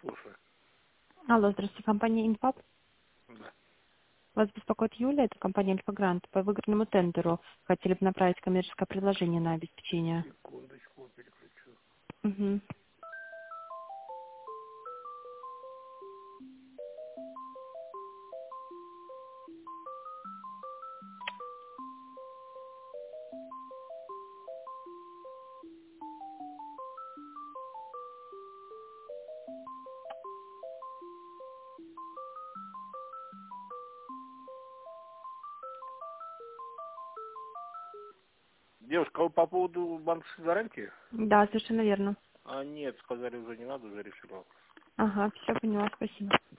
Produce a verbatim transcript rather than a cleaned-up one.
Слушай. Алло, здравствуйте, компания «Инфаб». Да. Вас беспокоит Юля, это компания «Альфа-Грант». По выигранному тендеру хотели бы направить коммерческое предложение на обеспечение. Секундочку, переключу. Угу. Девушка, а вы по поводу банковской гарантии? Да, совершенно верно. А нет, сказали, уже не надо, уже решила. Ага, все поняла, спасибо.